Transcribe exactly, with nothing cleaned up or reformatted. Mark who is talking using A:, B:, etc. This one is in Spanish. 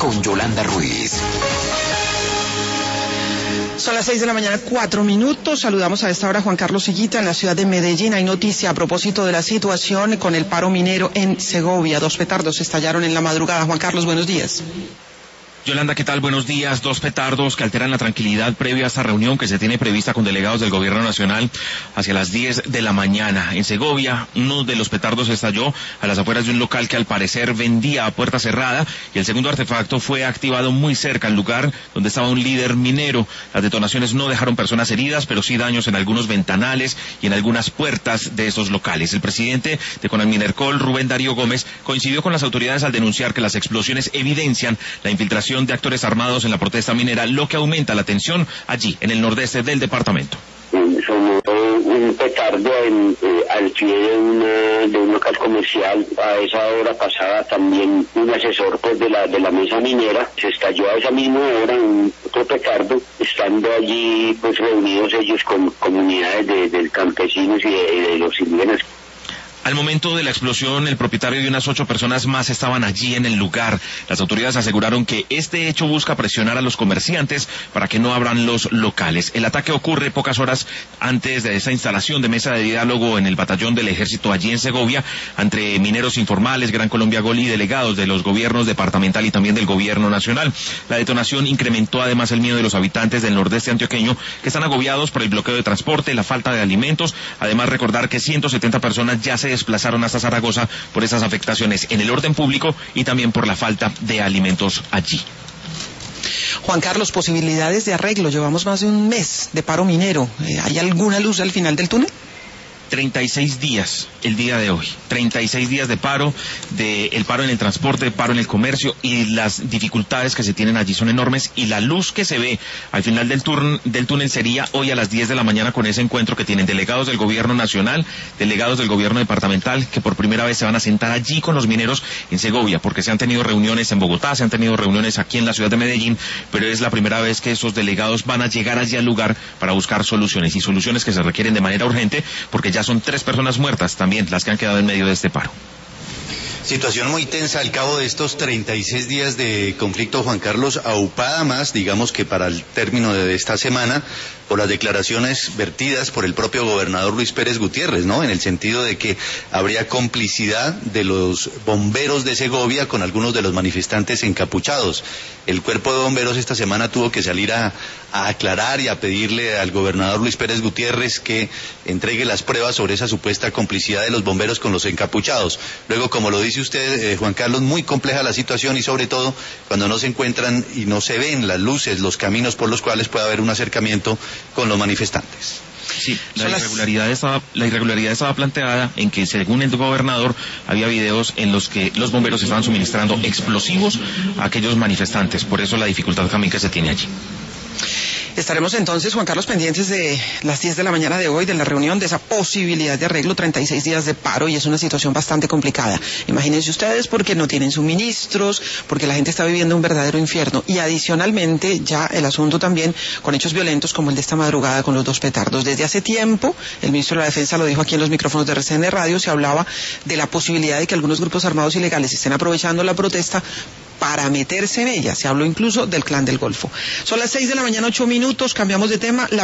A: con Yolanda Ruiz.
B: Son las seis de la mañana, cuatro minutos. Saludamos a esta hora a Juan Carlos Higuita en la ciudad de Medellín. Hay noticia a propósito de la situación con el paro minero en Segovia. Dos petardos estallaron en la madrugada. Juan Carlos, buenos días.
C: Yolanda, ¿qué tal? Buenos días. Dos petardos que alteran la tranquilidad previa a esta reunión que se tiene prevista con delegados del Gobierno Nacional hacia las diez de la mañana. En Segovia, uno de los petardos estalló a las afueras de un local que al parecer vendía a puerta cerrada, y el segundo artefacto fue activado muy cerca al lugar donde estaba un líder minero. Las detonaciones no dejaron personas heridas, pero sí daños en algunos ventanales y en algunas puertas de esos locales. El presidente de Conaminercol, Rubén Darío Gómez, coincidió con las autoridades al denunciar que las explosiones evidencian la infiltración de actores armados en la protesta minera, lo que aumenta la tensión allí, en el nordeste del departamento.
D: Sonó un petardo en, eh, al pie de, una, de un local comercial. A esa hora pasada también un asesor pues, de la de la mesa minera. Se estalló a esa misma hora un otro petardo, estando allí pues reunidos ellos con comunidades de, de campesinos y de, de los indígenas.
C: Al momento de la explosión, el propietario y unas ocho personas más estaban allí en el lugar. Las autoridades aseguraron que este hecho busca presionar a los comerciantes para que no abran los locales. El ataque ocurre pocas horas antes de esa instalación de mesa de diálogo en el batallón del ejército allí en Segovia, entre mineros informales, Gran Colombia Gol y delegados de los gobiernos departamental y también del gobierno nacional. La detonación incrementó además el miedo de los habitantes del nordeste antioqueño, que están agobiados por el bloqueo de transporte, la falta de alimentos. Además, recordar que ciento setenta personas ya se desplazaron hasta Zaragoza por esas afectaciones en el orden público y también por la falta de alimentos allí.
B: Juan Carlos, posibilidades de arreglo. Llevamos más de un mes de paro minero. ¿Hay alguna luz al final del túnel?
C: treinta y seis días el día de hoy, treinta y seis días de paro, de el paro en el transporte, paro en el comercio, y las dificultades que se tienen allí son enormes, y la luz que se ve al final del, turn, del túnel sería hoy a las diez de la mañana con ese encuentro que tienen delegados del gobierno nacional, delegados del gobierno departamental, que por primera vez se van a sentar allí con los mineros en Segovia, porque se han tenido reuniones en Bogotá, se han tenido reuniones aquí en la ciudad de Medellín, pero es la primera vez que esos delegados van a llegar allí al lugar para buscar soluciones, y soluciones que se requieren de manera urgente, porque ya son tres personas muertas también las que han quedado en medio de este paro.
E: Situación muy tensa al cabo de estos treinta y seis días de conflicto, Juan Carlos, aupada más, digamos que para el término de esta semana, por las declaraciones vertidas por el propio gobernador Luis Pérez Gutiérrez, ¿no? En el sentido de que habría complicidad de los bomberos de Segovia con algunos de los manifestantes encapuchados. El cuerpo de bomberos esta semana tuvo que salir a, a aclarar y a pedirle al gobernador Luis Pérez Gutiérrez que entregue las pruebas sobre esa supuesta complicidad de los bomberos con los encapuchados. Luego, como lo dice usted, eh, Juan Carlos, muy compleja la situación, y sobre todo cuando no se encuentran y no se ven las luces, los caminos por los cuales puede haber un acercamiento con los manifestantes.
C: Sí, la irregularidad estaba, la irregularidad estaba planteada en que, según el gobernador, había videos en los que los bomberos estaban suministrando explosivos a aquellos manifestantes. Por eso la dificultad también que se tiene allí.
B: Estaremos entonces, Juan Carlos, pendientes de las diez de la mañana de hoy, de la reunión, de esa posibilidad de arreglo. Treinta y seis días de paro, y es una situación bastante complicada. Imagínense ustedes, porque no tienen suministros, porque la gente está viviendo un verdadero infierno, y adicionalmente ya el asunto también con hechos violentos como el de esta madrugada con los dos petardos. Desde hace tiempo, el ministro de la Defensa lo dijo aquí en los micrófonos de R C N Radio, se hablaba de la posibilidad de que algunos grupos armados ilegales estén aprovechando la protesta para meterse en ella. Se habló incluso del Clan del Golfo. Son las seis de la mañana, ocho minutos, cambiamos de tema. La